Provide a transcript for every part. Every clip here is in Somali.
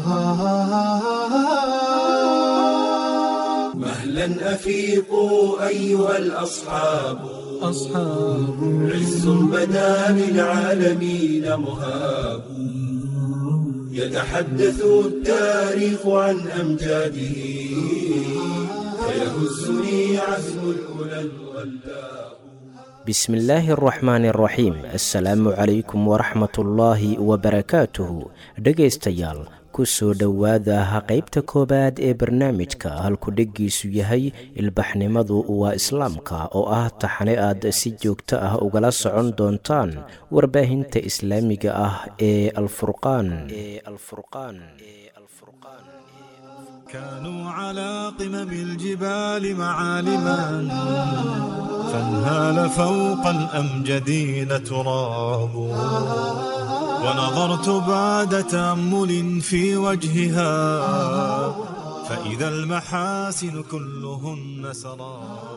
مهلا أفيقوا أيها الأصحاب عز بدا للعالمين مهاب يتحدث التاريخ عن أمجاده فيهزني عزم الأولى الغلاب. بسم الله الرحمن الرحيم. السلام عليكم ورحمة الله وبركاته. dhegaystayaal kusoo dhowaada qaybta koobaad ee barnaamijka halku dheggiisu yahay ilbaxnimadu waa islaamka oo ah taxane aad si joogto ah ugala socon doontaan warbaahinta islaamiga ah ee alfurqaan. كانوا على قمم الجبال معالما فانهال فوق الأمجدين تراب ونظرت بعد تأمل في وجهها فإذا المحاسن كلهن سراب.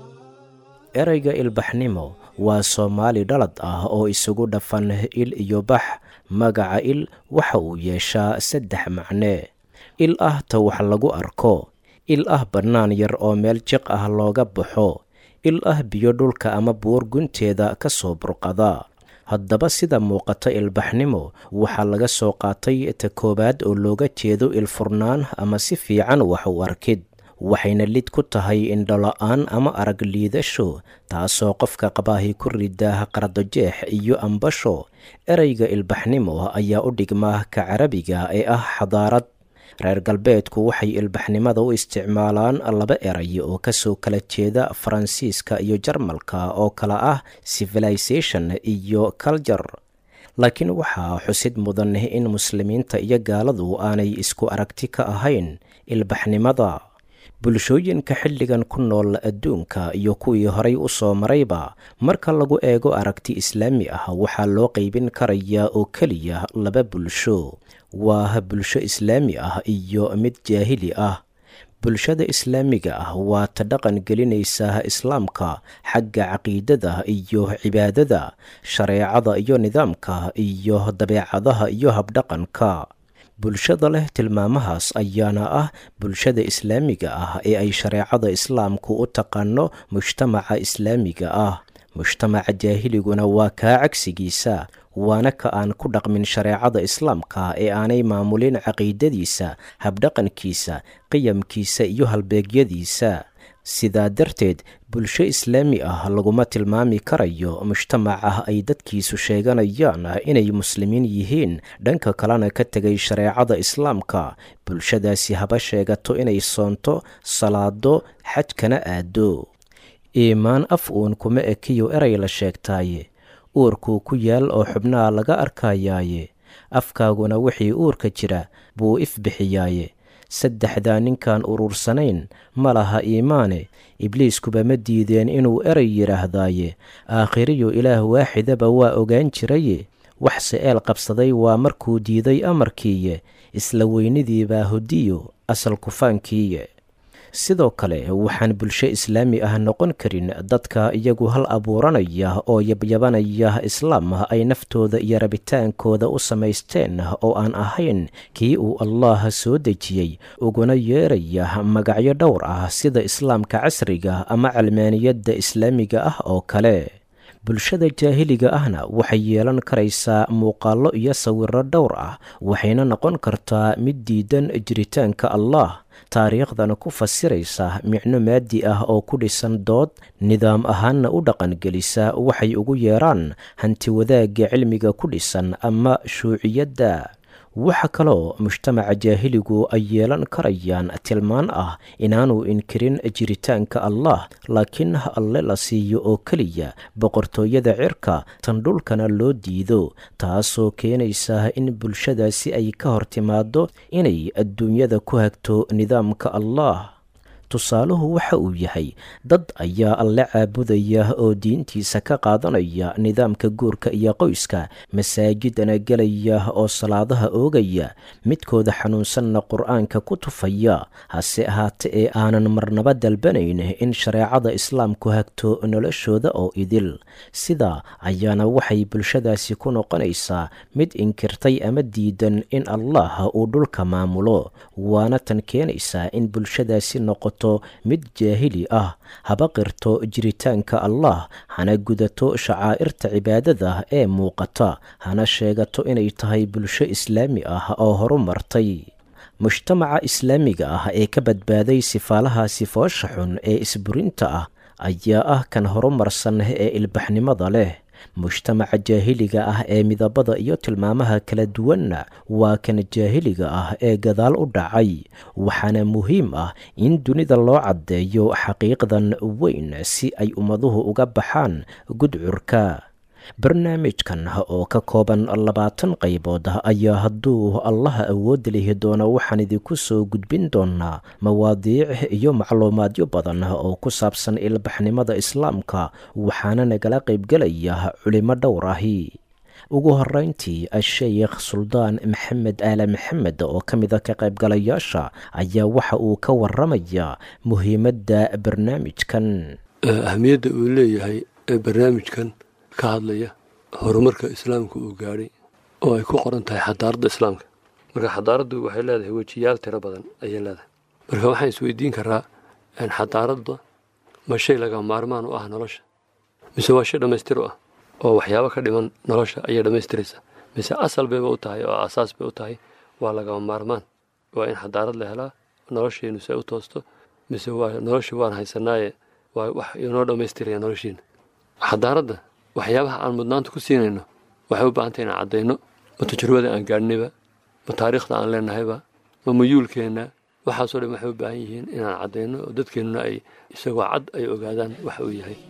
erayga ilbaxnimo waa soomaali dhalad ah oo isugu dhafan il iyo bax. magaca il waxa uu yeeshaa 3 macne. il ah ta wax lagu arko, il ah bannaan yar oo meel jiq ah looga baxo, il ah biyo dhulka ama buur gunteeda ka soo burqada. haddaba sida muuqata ilbaxnimo waxaa laga soo qaatay ta koobaad oo looga jeedo ilfurnaan ama si fiican wax u arkid, waxayna lid ku tahay indhola-aan ama arag liidasho taasoo qofka qabaahi ku rida qardajeex iyo ambasho. erayga ilbaxnimo ayaa u dhigmaa ka carabiga ee ah xadaarad. reer galbeedku waxay ilbaxnimada u isticmaalaan 2 eray oo kasoo kala jeeda faransiiska iyo jarmalka oo kala ah civilization iyo culture. laakiin waxaa xusid mudan in muslimiinta iyo gaaladu aanay isku aragti ka ahayn ilbaxnimada. bulshooyinka xilligan ku nool adduunka iyo kuwii horay u soo marayba marka lagu eego aragti islaami ah waxaa loo qaybin karayaa oo keliya 2 bulsho. waa bulsho islaami ah iyo mid jaahili ah. bulshada islaamiga ah waa ta dhaqan gelinaysa islaamka xagga caqiidada iyo cibaadada, shareecada iyo nidaamka iyo dabeecadaha iyo habdhaqanka. bulshada leh tilmaamahaas ayaana ah bulshada islaamiga ah ee ay shareecada islaamku u taqaano mujtamaca islaamiga ah. mujtamaca jaahiliguna waa kaa cagsigiisa, waana ka aan ku dhaqmin shareecada islaamka ee aanay maamulin caqiidadiisa, habdhaqankiisa, qiyamkiisa iyo halbeegyadiisa. sidaa darteed bulsho islaami ah laguma tilmaami karayo mujtamaca ay dadkiisu sheeganayaan inay muslimiin yihiin dhanka kalena ka tegay shareecada islaamka. bulshadaasi haba sheegato inay soonto, salaado, xajkana aado. iimaan af uun kuma ekiyo eray la sheegtaaye, uurkuu ku yaal oo xubnaha laga arkayaaye, afkaaguna wixii uurka jira buu ifbixiyaaye. 3 ninkaan urursanayn ma laha iimaane, ibliiskuba ma diideen inuu eray yidhaahdaaye. aakhiriyo ilaah waaxidaba waa ogaan jiraye, waxse eel qabsaday waa markuu diiday amarkiiye, isla weynidiibaa hodiyo asal kufaankiiye. sidoo kale waxaan bulsho islaami ah noqon karin dadka iyagu hal abuuranaya oo yabyabanaya islaam ay naftooda iyo rabitaankooda u samaysteen oo aan ahayn kii uu allah soo dejiyey, uguna yeeraya magacyo dhowr ah sida islaamka casriga ama calmaaniyadda islaamiga ah oo kale. bulshada jaahiliga ahna waxay yeelan karaysaa muuqaallo iyo sawirro dhowr ah, waxayna noqon kartaa mid diidan jiritaanka allah, taariikhdana ku fasiraysa micno maadi ah oo ku dhisan dood, nidaam ahaanna u dhaqangelisa waxay ugu yeeraan hanti wadaagga cilmiga ku dhisan ama shuuciyadda. waxa kaloo mujtamaca jaahiligu ay yeelan karayaan tilmaan ah inaanu inkirin jiritaanka allah, laakiin alle la siiyo oo keliya boqortooyada cirka, tan dhulkana loo diido, taasoo keenaysa in bulshadaasi ay ka hor timaado inay adduunyada ku hagto nidaamka allah. tusaaluhu waxa uu yahay dad ayaa alle caabudaya oo diintiisa ka qaadanaya nidaamka guurka iyo qoyska, masaajidana gelaya oo salaadaha oogaya, midkooda xanuunsanna qur'aanka ku tufaya, hase ahaate ee aanan marnaba dalbanayn in shareecada islaamku hagto noloshooda oo idil. sidaa ayaana waxay bulshadaasi ku noqonaysaa mid inkirtay ama diidan in allah uu dhulka maamulo, waana tan keenaysaa in bulshadaasi noqoto mid jaahili ah, haba qirto jiritaanka allah, hana gudato shacaa'irta cibaadada ee muuqata, hana sheegato inay tahay bulsho islaami ah oo horumartay. mujtamaca islaamiga ah ee ka badbaaday sifaalahaasi foosha xun ee isburinta ah ayaa ah kan horumarsan ee ilbaxnimada leh. mujtamaca jaahiliga ah ee midabada iyo tilmaamaha kala duwanna waa kan jaahiliga ah ee gadaal u dhacay. waxaana muhiim ah in dunida loo caddeeyo xaqiiqdan weyn si ay ummaduhu uga baxaan gudcurka. barnaamijkan oo ka kooban 20 qaybood ayaa hadduu allaha awood lihi doono waxaan idinku soo gudbin doonaa mawaadiic iyo macluumaadyo badan oo ku saabsan ilbaxnimada islaamka, waxaana nagala qaybgelaya culimo dhowr ahi. ugu horeyntii asheykh suldaan maxamed aale maxamed oo ka mid a ka qaybgalayaasha ayaa waxa uu ka waramayaa muhiimadda barnaamijkan. ahmiyadda uu leeyahay ee barnaamijkan ka hadlaya horumarka islaamka uu gaadhay oo ay ku qoran tahay xadaaradda islaamka. marka xadaaraddu waxay leedahay wejiyaal tiro badan ayay leedahay. marka waxaan isweydiin karaa xadaaradda ma shay laga maarmaan u ah nolosha, mise waa shay dhammaystir u ah oo waxyaabo ka dhiman nolosha ayay dhammaystiraysaa, mise asal bayba u tahay oo asaas bay u tahay, waa lagama maarmaan, waa in xadaarad la helaa nolosheennu se u toosto, mise waa noloshii waan haysanaaye waa wax inoo dhammaystiraya noloshiina. xadaaradda waxyaabaha aan mudnaanta ku siinayno waxay u baahantay inaan caddayno, ma tajrubada aan gaadhnayba, ma taariikhda aan leenahayba, ma muyuulkeenna, waxaasoo dhan waxay u baahan yihiin inaan caddayno oo dadkeennuna ay isagoo cad ay ogaadaan waxa uu yahay.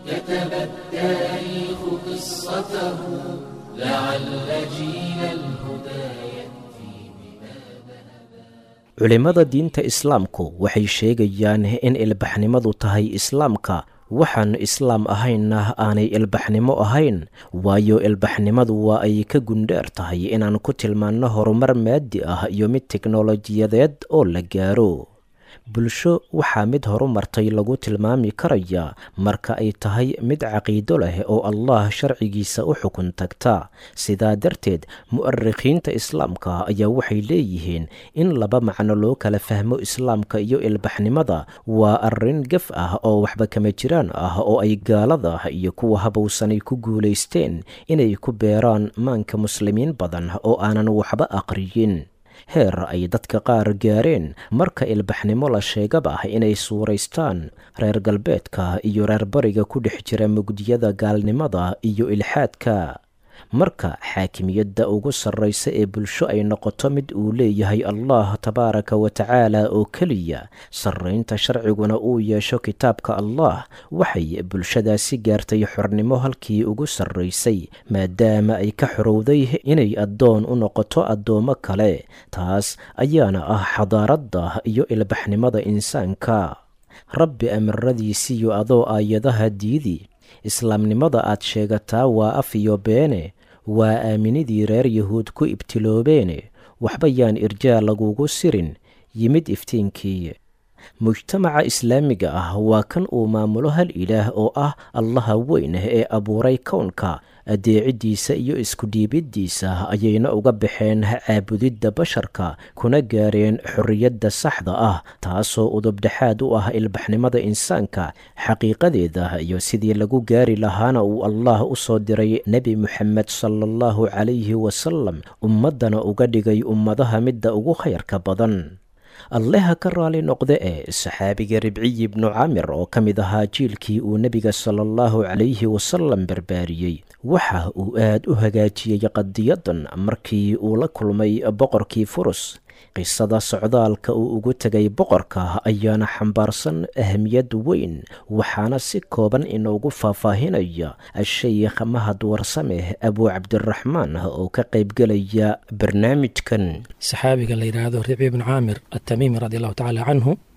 culimada diinta islaamku waxay sheegayaan in ilbaxnimadu tahay islaamka, waxaan islaam ahaynna aanay ilbaxnimo ahayn, waayo ilbaxnimadu waa ay ka gundheer tahay inaan ku tilmaanno horumar maadi ah iyo mid teknolojiyadeed oo la gaaro. bulsho waxaa mid horumartay lagu tilmaami karayaa marka ay tahay mid caqiido leh oo allah sharcigiisa u xukun tagta. sidaa darteed mu'arikhiinta islaamka ayaa waxay leeyihiin in laba macno loo kala fahmo islaamka iyo ilbaxnimada waa arrin gaf ah oo waxba kama jiraan ah oo ay gaalada iyo kuwa habowsanay ku guulaysteen inay ku beeraan maanka muslimiin badan oo aanan waxba aqriyin. heer ay dadka qaar gaareen marka ilbaxnimo la sheegaba inay suuraystaan reer galbeedka iyo reer bariga ku dhex jira mugdiyada gaalnimada iyo ilxaadka. marka xaakimiyadda ugu sarraysa ee bulsho ay noqoto mid uu leeyahay allah tabaaraka wa tacaala oo keliya, sarraynta sharciguna uu yeesho kitaabka allah, waxay bulshadaasi gaartay xornimo halkii ugu sarraysay, maadaama ay ka xorowday inay addoon u noqoto addoommo kale. taas ayaana ah xadaaradda iyo ilbaxnimada insaanka. rabbi amaradiisiyo adoo aayadaha diidi, islaamnimada aad sheegataa waa af iyo beene, waa aaminidii reer yahuud ku ibtiloobeene, waxba yaan irjaa lagugu sirin, yimid iftiinkii. mujtamaca islaamiga ah waa kan uu maamulo hal ilaah oo ah allaha weyn ee abuuray kownka, adeecidiisa iyo isku dhiibiddiisa ayayna uga baxeen caabudidda basharka kuna gaareen xorriyadda saxda ah, taasoo udubdhexaad u ah ilbaxnimada insaanka. xaqiiqadeeda iyo sidii lagu gaari lahaana uu allah u soo diray nebi moxamed sallallahu calayhi wasalam, ummaddana uga dhigay ummadaha midda ugu khayrka badan. alleha ka raali noqde ee saxaabiga ribciyi ibnu camir oo ka mid ahaa jiilkii uu nebiga sala allahu calayhi wasalam barbaariyey, waxa uu aad u hagaajiyey qadiyadan markii uu la kulmay boqorkii furus. qisada socdaalka uu ugu tegay boqorka ayaana xambaarsan ahamiyad weyn, waxaana si kooban inoogu faahfaahinaya asheykh mahad warsame abu cabdiraxmaan oo ka qaybgelaya barnaamijkan. saxaabiga la yidhaahdo ribci ibnu caamir atamiimi radi allahu tacaala canhu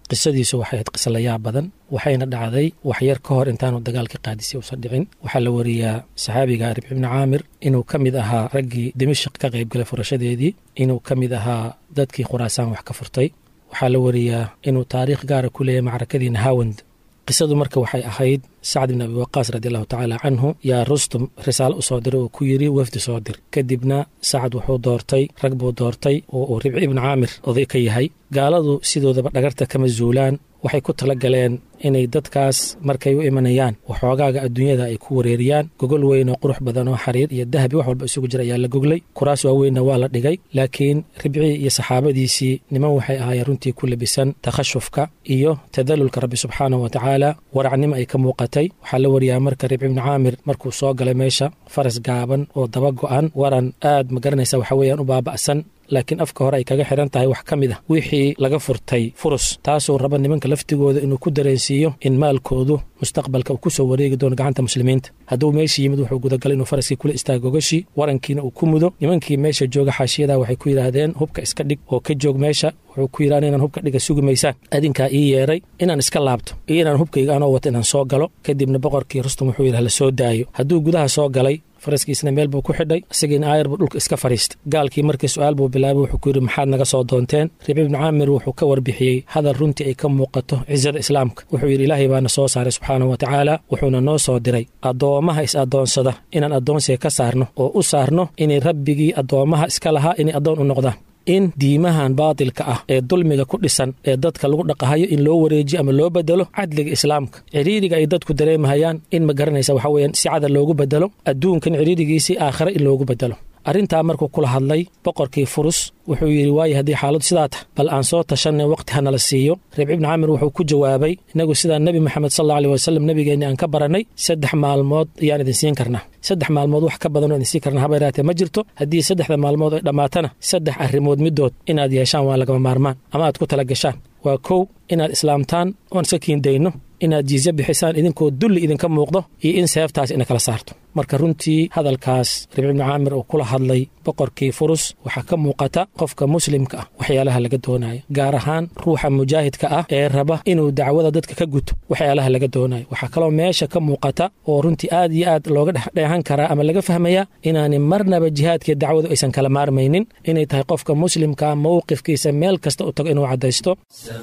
qisadiisu waxay ahayd qiso la yaab badan waxayna dhacday waxyar ka hor intaanu dagaalka qaadisya usan dhicin waxaa la wariyaa saxaabiga Ribci ibn Caamir inuu ka mid ahaa raggii Dimashq ka qaybgalay furashadeedii inuu ka mid ahaa dadkii Khuraasaan wax ka furtay waxaa la wariyaa inuu taariikh gaar ah ku leeyahay macrakadii Nahawand qisadu marka waxay ahayd Sacd ibn Abi Waqqas radiyallahu ta'ala anhu yaa Rustum risaalo u soo diray oo ku yiri wafdi soo dir kadibna Sacd wuxuu doortay rag buu doortay oo Ribci ibn Caamir oday ka yahay gaaladu sidoodaba dhagarta kama zuulaan waxay ku tala galeen inay dadkaas markay u imanayaan waxoogaaga adduunyada ay ku wareeriyaan gogol weyn oo qurux badan oo xariir iyo dahab wax walba isugu jira ayaa la goglay kuraas waaweynna waa la dhigay laakiin Ribci iyo saxaabadiisii niman waxay ahaayeen runtii ku labisan takhashufka iyo tadallulka Rabbi subxaanahu wa ta'ala waracnimo ay ka muuqatay waxaa la wariyaa marka Ribci ibn Caamir markuu soo galay meesha faras gaaban oo daba go'an waran aad ma garanaysa waxa weeyaan u baaba'san laakiin afka hore ay kaga xiran tahay wax ka mid ah wixii laga furtay furus taasoo raba nimanka laftigooda inuu ku dareensiiyo in maalkoodu mustaqbalka uu ku soo wareegi doono gacanta muslimiinta hadduu meesha yimid wuxuu gudagalay inuu faraskii kula istaago gogashii warankiina uu ku mudo nimankii meesha jooga xaashiyada waxay ku yidhaahdeen hubka iska dhig oo ka joog meesha wuxuu ku yidhahdeen inaan hubka dhiga sugi maysaan adinkaa ii yeeray inaan iska laabto iyo inaan hubkayga anoo wata inaan soo galo kadibna boqorkii Rustum wuxuu yidhaha la soo daayo hadduu gudaha soo galay faraskiisna meel buu ku xidhay isagiina aayar buu dhulka iska fariistay gaalkii markii su'aal buu bilaabay wuxuu ku yidhi maxaad naga soo doonteen Ribci ibn Caamir wuxuu ka warbixiyey hadal runtii ay ka muuqato cizada islaamka wuxuu yidhi ilaahay baana soo saaray subxaanahu wa tacaala wuxuuna noo soo diray addoomaha is addoonsada inaan addoonsiga ka saarno oo u saarno inay rabbigii addoomaha iska lahaa inay addoon u noqdaan in diimahan baatilka ah ee dulmiga ku dhisan ee dadka lagu dhaqahayo in loo wareejiyo ama loo bedelo cadliga islaamka ciriiriga ay dadku dareemahayaan in ma garanaysa waxa weeyaan si cadal loogu bedelo adduunkan ciriirigiisii aakhira in loogu bedelo arrintaa markuu kula hadlay boqorkii Furus wuxuu yidhi waaye haddii xaaladu sidaa tahay bal aan soo tashanay waqti hanala siiyo Ribci ibn Caamir wuxuu ku jawaabay inagu sidaa nebi Maxamed sallallahu alayhi wasallam nabigeenni aan ka baranay 3 maalmood ayaan idin siin karnaa 3 maalmood wax ka badan oo idin siin karnaa haba yaraatee ma jirto haddii 3 maalmood ay dhammaatana 3 arrimood midood inaad yeeshaan waa lagama maarmaan ama aad ku tala gashaan waa kow inaad islaamtaan oon iska kiindayno inaad jizya bixisaan idinkoo dulli idinka muuqdo iyo in seeftaas ina kala saarto marka runtii hadalkaas Ribci ibn Caamir oo kula hadlay boqorkii Furus waxaa ka muuqata qofka muslimka ah waxyaalaha laga doonayo gaar ahaan ruuxa mujaahidka ah ee raba inuu dacwada dadka ka guto waxyaalaha laga doonayo waxaa kaloo meesha ka muuqata oo runtii aad iyo aad looga dheehan karaa ama laga fahmaya inaani marnaba jihaadkii dacwadu aysan kala maarmaynin inay tahay qofka muslimka mowqifkiisa meel kasta u tago inuu cadaysto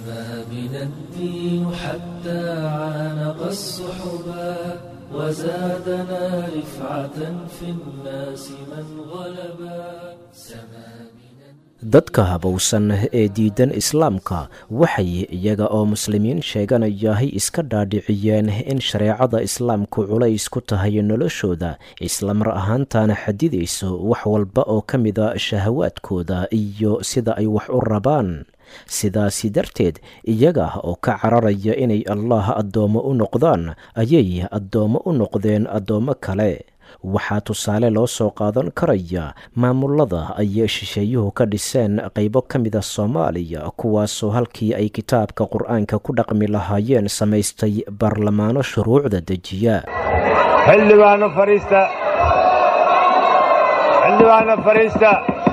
عانق السحبا وزادنا رفعة في الناس من غلبا dadka habowsan ee diidan islaamka waxay iyaga oo muslimiin sheeganayahay iska dhaadhiciyeen in shareecada islaamku culays ku tahay noloshooda isla mar ahaantaana xadidayso wax walba oo ka mida shahawaadkooda iyo sida ay wax u rabaan sidaasi darteed iyaga oo ka cararaya inay Allah addoomo u noqdaan ayay addoomo u noqdeen addoomo kale waxaa tusaale loo soo qaadan karaya maamulada ay shisheeyuhu ka dhiseen qaybo ka mida Soomaaliya kuwaasoo halkii ay kitaabka Qur'aanka ku dhaqmi lahaayeen samaystay baarlamaano shuruucda dejiya xildhibaano fariista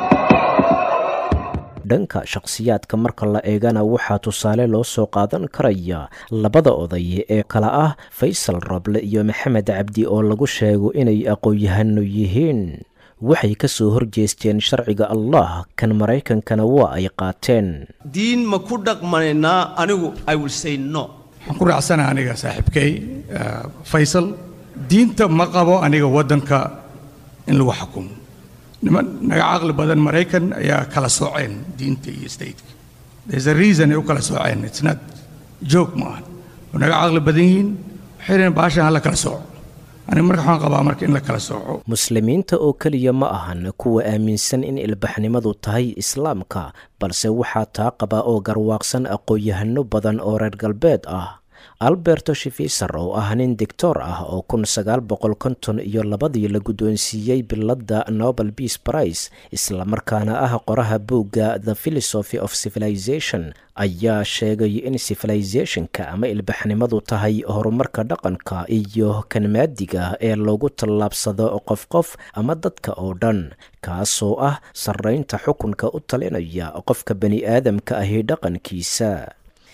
dhanka shakhsiyaadka marka la eegana waxaa tusaale loo soo qaadan karaya labada oday ee kala ah Faysal Roble iyo Maxamed Cabdi oo lagu sheego inay aqoon-yahano yihiin waxay ka soo horjeesteen sharciga Allah kan Mareykankana waa ay qaateen diin ma ku dhaqmaynaa anigu I will say no waxaan ku raacsanahay aniga saaxiibkay Faysal diinta ma qabo aniga wadanka in lagu xukumo naga aqli badan Mareykan ayaa kala sooceen diinta iyo stateka there's a reason ay u kala sooceen it's not joke man naga aqli badan yihiin xireen baashan la kala sooco aniga marka waxaan qabaa marka in la kala sooco muslimiinta oo kaliya ma ahan kuwa aaminsan in ilbaxnimadu tahay islaamka balse waxaa taa qaba oo garwaaqsan aqoon-yahano badan oo reer galbeed ah Alberto Shifiser oo ah nin doctor ah oo 1952 la guddoonsiiyey biladda Nobel Peace Prize isla markaana ah qoraha buugga The Philosophy of Civilization ayaa sheegay in civilizationka ama ilbaxnimadu tahay horumarka dhaqanka iyo kan maadiga ee loogu tallaabsado qof ama dadka oo dhan kaasoo ah sarreynta xukunka u talinaya qofka bani aadamka ah dhaqankiisa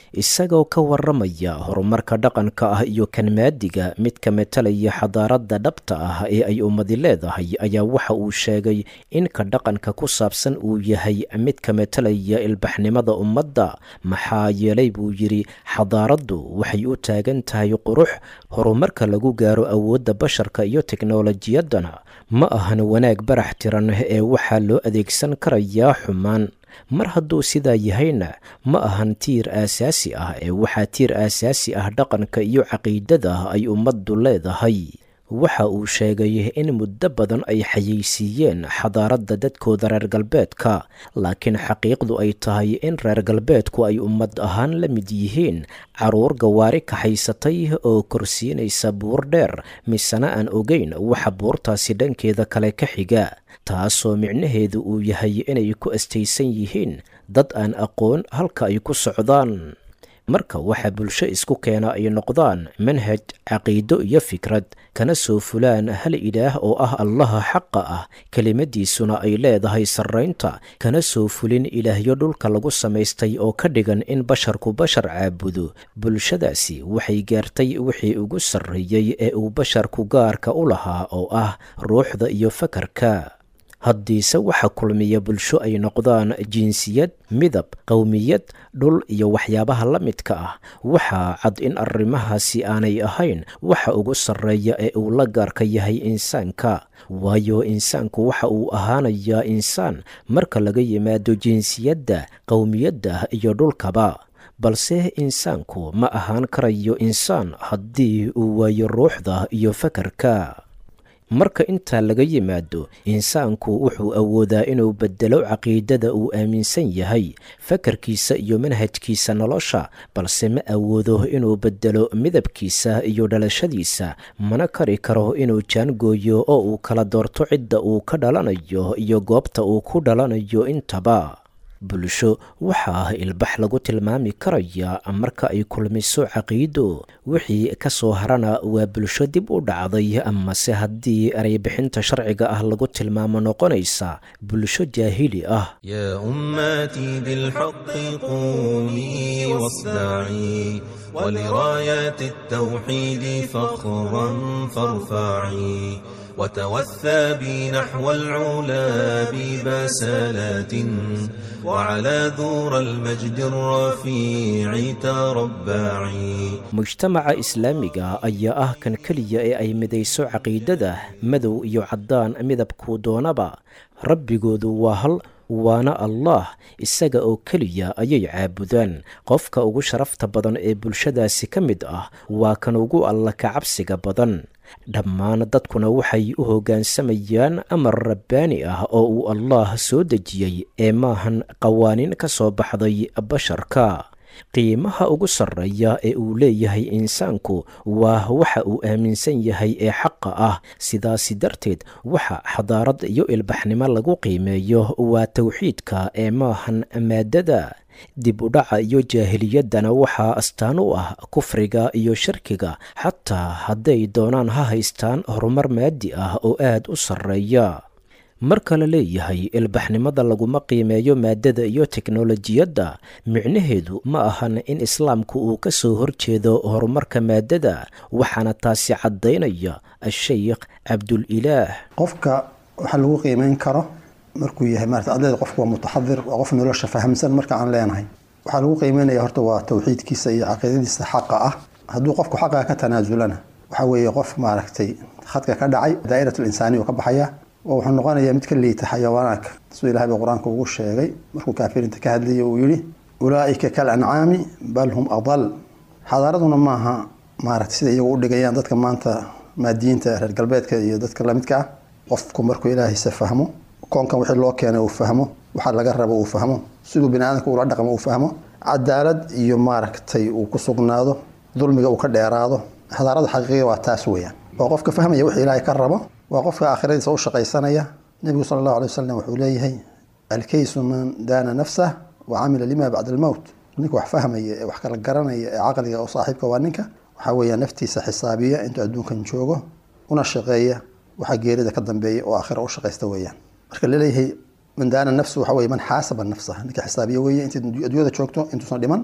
isagoo ka waramaya horumarka dhaqanka ah iyo kan maadiga mid ka metelaya xadaaradda dhabta ah ee ay ummadi leedahay ayaa waxa uu sheegay in ka dhaqanka ku saabsan uu yahay mid ka metelaya ilbaxnimada ummadda maxaa yeelay buu yidhi xadaaraddu waxay u taagan tahay qurux horumarka lagu gaaro awoodda basharka iyo teknolojiyaddana ma ahan wanaag barax tiran ee waxaa loo adeegsan karayaa xumaan mar hadduu sidaa yahayna ma ahan tiir aasaasi ah ee waxaa tiir aasaasi ah dhaqanka iyo caqiidada ay ummaddu leedahay waxa uu sheegay in muddo badan ay xayeysiiyeen xadaaradda dadkooda reer galbeedka laakiin xaqiiqdu ay tahay in reer galbeedku ay ummad ahaan la mid yihiin caruur gawaari kaxaysatay oo korsiinaysa buur dheer misena aan ogeyn waxa buurtaasi dhankeeda kale ka xiga taasoo micnaheedu uu yahay inay ku astaysan yihiin dad aan aqoon halka ay ku socdaan marka waxa bulsho isku keena ay noqdaan manhaj caqiido iyo fikrad kana soo fulaan hal ilaah oo ah allaha xaqa ah kelimadiisuna ay leedahay sarraynta kana soo fulin ilaahyo dhulka lagu samaystay oo ka dhigan in basharku bashar caabudo bulshadaasi waxay gaartay wixii ugu sarreeyey ee uu basharku gaarka u lahaa oo ah ruuxda iyo fakarka haddiise waxa kulmiya bulsho ay noqdaan jinsiyad midab qowmiyad dhul iyo waxyaabaha la midka ah waxaa cad in arrimahaasi aanay ahayn waxa ugu sarreeya ee uu la gaarka yahay insaanka waayo insaanku waxa uu ahaanayaa insaan marka laga yimaado jinsiyadda qowmiyadda iyo dhulkaba balse insaanku ma ahaan karayo insaan haddii uu waayo ruuxda iyo fakarka marka intaa laga yimaado insaanku wuxuu awoodaa inuu bedelo caqiidada uu aaminsan yahay fakarkiisa iyo manhajkiisa nolosha balse ma awoodo inuu bedelo midabkiisa iyo dhalashadiisa mana kari karo inuu jaangooyo oo uu kala doorto cidda uu ka dhalanayo iyo goobta uu ku dhalanayo intaba bulsho waxaa ah ilbax lagu tilmaami karaya marka ay kulmiso caqiido wixii ka soo harana waa bulsho dib u dhacday amase haddii ereybixinta sharciga ah lagu tilmaamo noqonaysa bulsho jaahili ah يا أمتي بالحق قومي واصدعي ولرايات التوحيد فخرا فارفعي وتوثبي نحو العلا ببسالات وعلى ذور المجد الرفيع تربعي mujtamaca islaamiga ayaa ah kan keliya ee ay midayso caqiidada madow iyo caddaan midabkuu doonaba rabbigoodu waa hal waana allah isaga oo keliya ayay caabudaan qofka ugu sharafta badan ee bulshadaasi ka mid ah waa kan ugu alla ka cabsiga badan dhammaan dadkuna waxay u hoggaansamayaan amar rabbaani ah oo uu allah soo dejiyey ee maahan qawaaniin ka soo baxday basharka qiimaha ugu sarreeya ee uu leeyahay insaanku waa waxa uu aaminsan yahay ee xaqa ah sidaasi darteed waxa xadaarad iyo ilbaxnimo lagu qiimeeyo waa tawxiidka ee maahan maadada dib u dhaca iyo jaahiliyaddana waxaa astaan u ah kufriga iyo shirkiga xataa hadday doonaan ha haystaan horumar maadi ah oo aad u sarreeya marka la leeyahay ilbaxnimada laguma qiimeeyo maadada iyo teknolojiyadda micnaheedu ma ahan in islaamku uu ka soo horjeedo horumarka maadada waxaana taasi caddaynaya asheykh cabdulilaah qofka waxa lagu qiimeyn karo markuu yahay maarata ardayda qofku waa mutaxadir waa qof nolosha fahamsan marka aan leenahay waxaa lagu qiimeynaya horta waa tawxiidkiisa iyo caqiidadiisa xaqa ah hadduu qofku xaqa ka tanaasulana waxa weeye qof maaragtay khadka ka dhacay daa'iratul insaani oo ka baxaya oo wuxuu noqonayaa mid ka liita xayawaanaadka siduu ilaahay baa qur-aanka ugu sheegay markuu kaafiriinta ka hadlayay uu yidhi ulaa'ika kal ancaami bal hum adal xadaaraduna maaha maaragtay sida iyagu u dhigayaan dadka maanta maadiyiinta reer galbeedka iyo dadka lamidka ah qofku markuu ilaahaysa fahmo koonkan wixii loo keenay uu fahmo waxa laga rabo uu fahmo siduu bini aadamka ula dhaqmo uu fahmo cadaalad iyo maaragtay uu ku sugnaado dulmiga uu ka dheeraado xadaarada xaqiiqiga waa taas weeyaan oo qofka fahmaya wixii ilaahay ka rabo waa qofka aakhiradiisa u shaqaysanaya nebigu sala allahu alay wasalam wuxuu leeyahay alkaysu man daana nafsah wa camila lima bacda almowt ninka wax fahmaya ee wax kala garanaya ee caqliga oo saaxiibka waa ninka waxaa weeyaan naftiisa xisaabiya intuu adduunkan joogo una shaqeeya waxa geerida ka dambeeya oo aakhira u shaqaysta weeyaan marka laleeyahay man daana nafsu waxa weeye man xaasaba nafsaha ninka xisaabiya weeye intii adduunyada joogto intuusan dhiman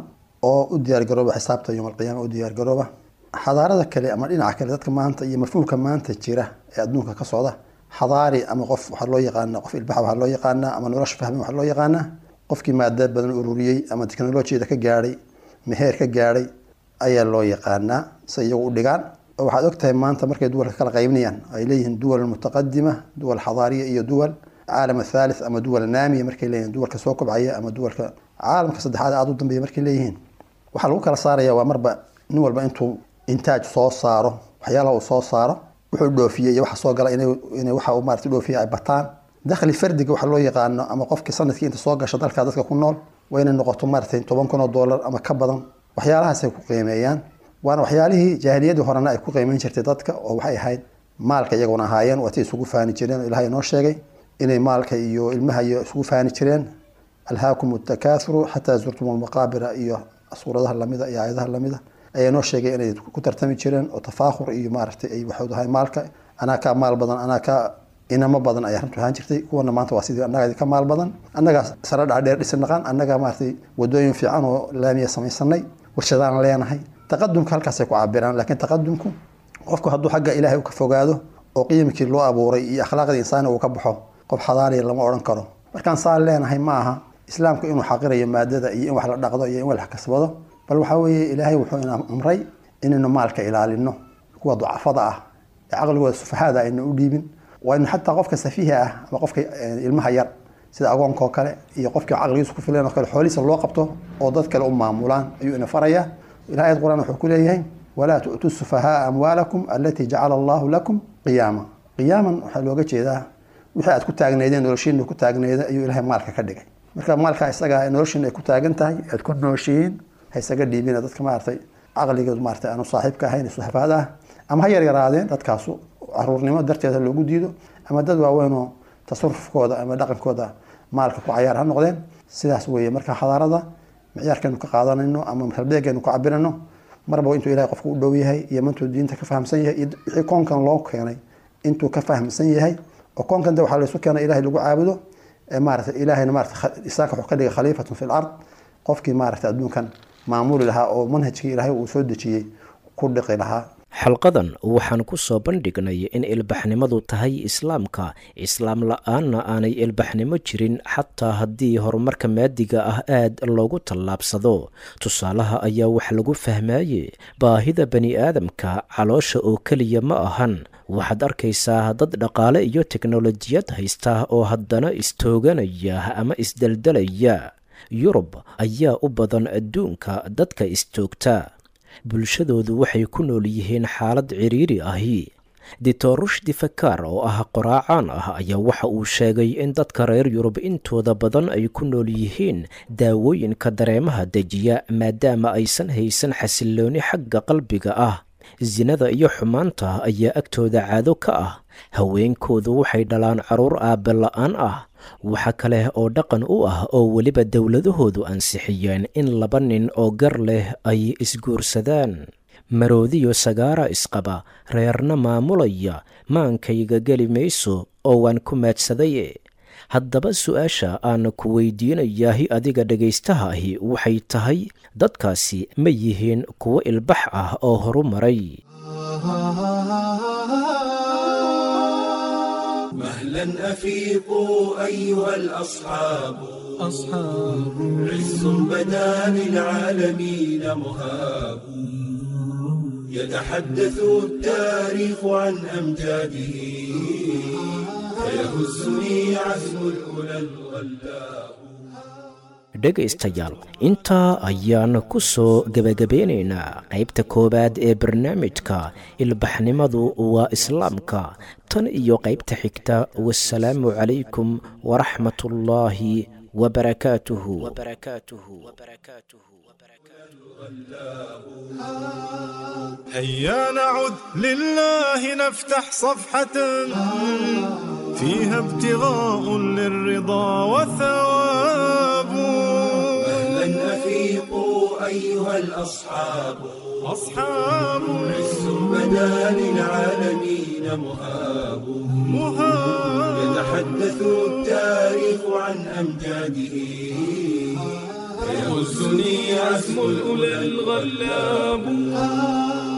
oo u diyaargarooba xisaabta yowm alqiyaama u diyaargarooba. xadaarada kale ama dhinaca kale dadka maanta iyo mafhuumka maanta jira ee adduunka ka socda, xadaari ama qof waxaa loo yaqaana qof ilbaxa waxaa loo yaqaanaa ama nolosha fahmi waxaa loo yaqaanaa qofkii maada badan ururiyey ama teknolojiyada ka gaadhay meheer ka gaadhay ayaa loo yaqaanaa si iyagu u dhigaan. waxaad ogtahay maanta markay duwalka kala qaybinayaan ay leeyihiin duwal mutaqadima, duwal xadaariya iyo duwal caalam athalith ama duwal naamiya markay leeyihiin, duwalka soo kobcaya ama duwalka caalamka saddexaad aada u dambeeya markay leeyihiin. waxaa lagu kala saaraya waa marba nin walba intuu intaaj soo saaro, waxyaalaha uu soo saaro, wuxuu dhoofiyey iyo waxa soo gala inay waxa uu maaragtay dhoofiya ay bataan. dakhli fardiga waxa loo yaqaano ama qofkii sanadkii inta soo gasho dalka dadka ku nool waa inay noqoto maaragtay $10,000 ama ka badan. waxyaalahaasay ku qiimeeyaan, waana waxyaalihii jaahiliyadii horena ay ku qiimeyn jirtay dadka, oo waxay ahayd maalka iyaguna ahaayeen waatay isugu faani jireen. ilaahay noo sheegay inay maalka iyo ilmaha iyo isugu faani jireen. alhaakum الtakaathuru xataa zurtum almaqaabira iyo suuradaha lamida iyo aayadaha lamida ayaa noo sheegay inay ku tartami jireen oo tafaakhur iyo maaragtay ay waxay dahay maalka anaa ka maal badan, anaa ka inama badan ayaa runtu ahaan jirtay. kuwana maanta waa sidii annaga ka maal badan, annaga sare dhaadheer dhisan dhaqan, annaga maaragtay wadooyin fiican oo laamiya samaysanay, warshadaan leenahay. taqadumka halkaasay ku cabiraan. laakiin taqadumku qofku hadduu xagga ilaahay u ka fogaado oo qiimkii loo abuuray iyo akhlaaqdii insaani uu ka baxo, qof xadaariya lama odhan karo. markaan saa leenahay ma aha islaamku inuu xaqirayo maadada iyo in wax la dhaqdo iyo in wax kasbado, bal waxaa weeye ilaahay wuxuu ina amray inaynu maalka ilaalino. kuwa ducafada ah ee caqligooda sufahaada aynu u dhiibin, waa inu xataa qofka safiiha ah ama qofka ilmaha yar sida agoonka oo kale iyo qofkii caqligiisu ku filan oo kale xoolihiisa loo qabto oo dad kale u maamulaan ayuu ina faraya. ilahay ayad quraan wuxuu ku leeyahay walaa tu'tu sufahaa amwaalakum allatii jacala allahu lakum qiyaama. qiyaaman waxaa looga jeedaa wixii aad ku taagneedeen noloshiina ku taagneeda ayuu ilahay maalka ka dhigay. marka maalka isaga noloshiina ay ku taagan tahay aad ku nooshiin ha isaga dhiibina dadka maaragtay caqligooda maaragtay aanu saaxiibka ahayn sufahaad ah ama ha yaryaraadeen dadkaasu caruurnimo darteeda loogu diido, ama dad waaweynoo tasarufkooda ama dhaqankooda maalka ku cayaar ha noqdeen. sidaas weeye marka xadaarada micyaarkeenu ka qaadanayno ama halbeegaynu ku cabirano marba intuu ilahay qofku u dhow yahay iyo intuu diinta ka fahamsan yahay iyo wixii koonkan loo keenay intuu ka fahamsan yahay. oo koonkan de waxaa laysu keenay ilahay lagu caabudo maaragtay ilaahayna maaragtay isaanka wuxuu ka dhigay khaliifatun fi lard, qofkii maaragtay adduunkan maamuli lahaa oo manhajkii ilaahay uu soo dejiyey ku dhiqi lahaa. xalqadan waxaan ku soo bandhignay in ilbaxnimadu tahay islaamka, islaam la-aanna aanay ilbaxnimo jirin xataa haddii horumarka maadiga ah aad loogu tallaabsado. tusaalaha ayaa wax lagu fahmaye baahida bani aadamka caloosha oo keliya ma ahan. waxaad arkaysaa dad dhaqaale iyo teknolojiyad haysta oo haddana istooganaya ama isdeldelaya. yurub ayaa u badan adduunka dadka istoogta. bulshadoodu waxay ku nool yihiin xaalad ciriiri ahi. dictor rushdi fakar oo ah qoraacaan ah ayaa waxa uu sheegay in dadka reer yurub intooda badan ay ku nool yihiin daawooyinka dareemaha dejiya maadaama aysan haysan xasilooni xagga qalbiga ah. sinada iyo xumaanta ayaa agtooda caado ka ah. haweenkoodu waxay dhalaan caruur aabbe la-aan ah. waxa kale oo dhaqan u ah oo weliba dowladahoodu ansixiyeen in 2 nin oo gar leh ay isguursadaan. maroodiyo sagaara isqaba, reerna maamulaya, maankayga geli mayso oo waan ku maadsadaye. haddaba su-aasha aan ku weydiinayahi adiga dhegaystaha ahi waxay tahay, dadkaasi ma yihiin kuwo ilbax ah oo horu maray? مهلا أفيقوا أيها الأصحاب عز بدا للعالمين مهاب. يتحدث التاريخ عن أمجاده فيهزني عزم الأولى الغلاب. dhegaystayaal intaa ayaan ku soo gebagabeynaynaa qaybta koowaad ee barnaamijka ilbaxnimadu waa islaamka. tan iyo qaybta xigta, wassalaamu calaykum waraxmatullaahi wabarakaatuhu. هيا نعد لله نفتح صفحة فيها ابتغاء للرضا وثواب. مهلا أفيقوا أيها الأصحاب عز بدا للعالمين مهاب. يتحدث التاريخ عن أمجاده يغزني عزم الأولى الغلاب.